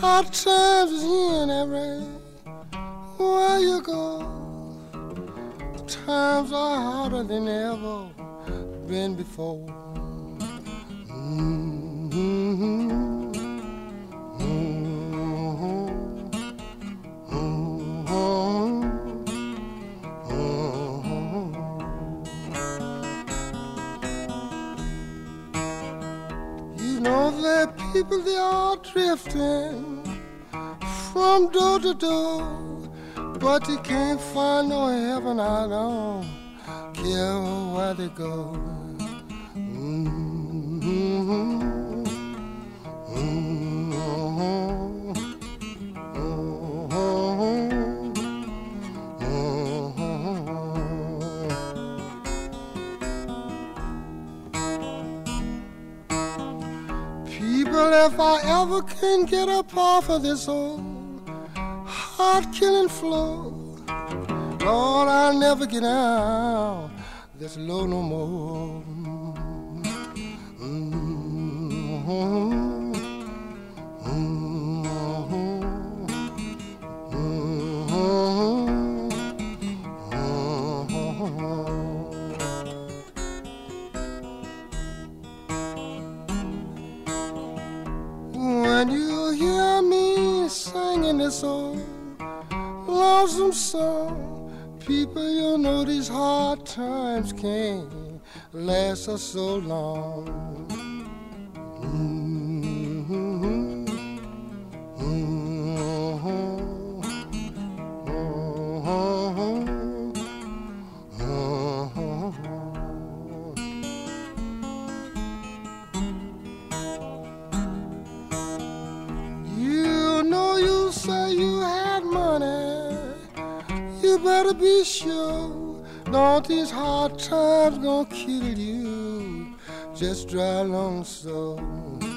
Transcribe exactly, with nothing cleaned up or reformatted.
hard times is in everywhere you go. Times are harder than ever been before. Mm-hmm. People, they are drifting from door to door, but they can't find no heaven. I don't care where they go. Mm-hmm. Mm-hmm. If I ever can get up off of this old heart-killing flow, Lord, I'll never get out this low no more. Mm-hmm. Mm-hmm. When you hear me singing this old lonesome song, people, you know these hard times can't last us so long. Mm-hmm. Mm-hmm. Mm-hmm. Say you had money, you better be sure. Don't these hard times gonna kill you? Just drive along so.